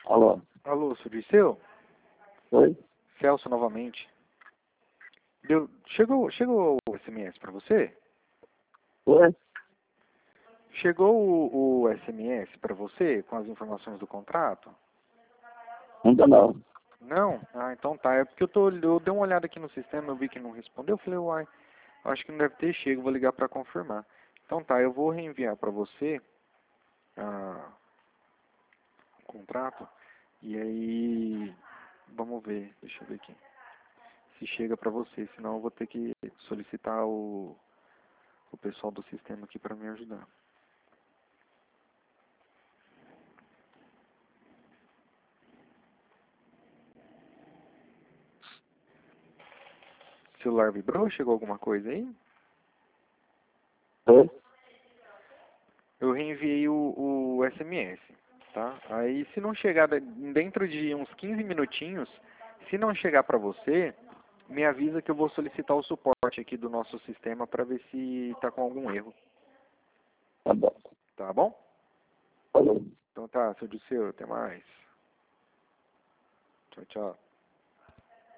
Alô? Alô, sou Dirceu? Oi? Celso novamente. Chegou o SMS para você? Oi? Chegou o SMS para você com as informações do contrato? Ainda não. Não? Ah, então tá. É porque eu dei uma olhada aqui no sistema, eu vi que não respondeu. Eu falei, uai, acho que não deve ter chego, vou ligar para confirmar. Então tá, eu vou reenviar para você o contrato. E aí, vamos ver, deixa eu ver aqui. Se chega para você, senão eu vou ter que solicitar o pessoal do sistema aqui para me ajudar. Celular vibrou? Chegou alguma coisa aí? Oi? Eu reenviei o SMS, tá? Aí se não chegar dentro de uns 15 minutinhos, se não chegar para você, me avisa que eu vou solicitar o suporte aqui do nosso sistema para ver se está com algum erro, Tá bom. tá bom? Falou. Então tá, seu Dirceu, até mais. Tchau, tchau.